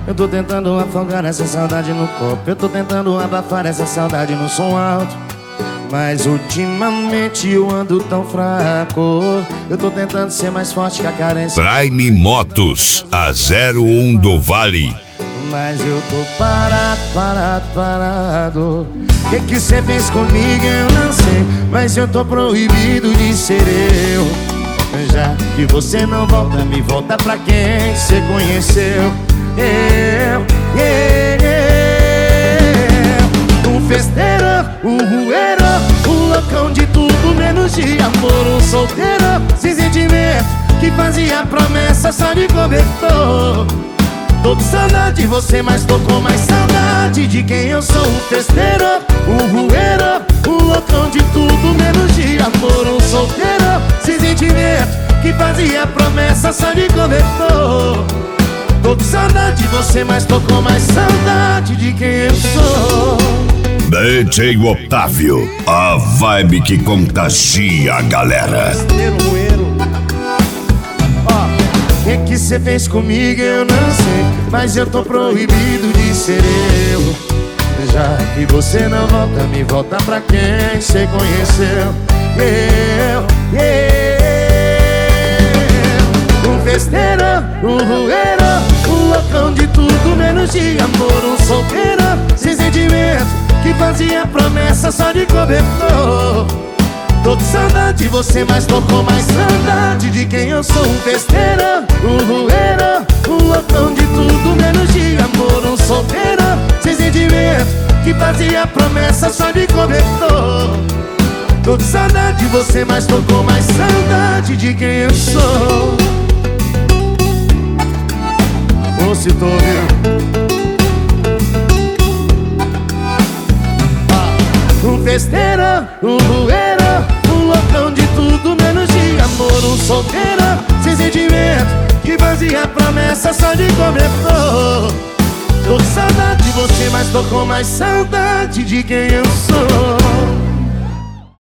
Eu tô tentando afogar essa saudade no copo. Eu tô tentando abafar essa saudade no som alto. Mas ultimamente eu ando tão fraco. Eu tô tentando ser mais forte que a carência. Prime Motos, a 01 do Vale. Mas eu tô parado. Que cê fez comigo eu não sei, mas eu tô proibido de ser eu. Já que você não volta, me volta pra quem cê conheceu. Um festeiro, um rueiro, um loucão de tudo menos de amor. Um solteiro, sem sentimento, que fazia promessa só de cobertor. Tô com saudade de você, mas tô com mais saudade de quem eu sou. Um festeiro, um rueiro, um loucão de tudo menos de amor. Um solteiro, sem sentimento, que fazia promessa só de cobertor. Tô com saudade de você, mas tô com mais saudade de quem eu sou. DJ Otávio, a vibe que contagia a galera. Que cê fez comigo eu não sei, mas eu tô proibido de ser eu. Já que você não volta, me volta pra quem cê conheceu. Um festeiro, um rueiro, um loucão de tudo menos de amor. Um solteiro, sem sentimento, que fazia promessa só de cobertor. Tô com saudade de você, mas tô com mais saudade de quem eu sou. Um festeiro, um rueiro, um loucão de tudo menos de amor. Um solteiro, sem sentimento, que fazia promessa só de cobertor. Tô com saudade de você, mas tô com mais saudade de quem eu sou. Ô, se tô ouvindo. Um festeiro, um rueiro, um loucão de tudo menos de amor. Um solteiro, sem sentimento, que fazia promessa só de cobertor. Tô com saudade de você, mas tô com mais saudade de quem eu sou.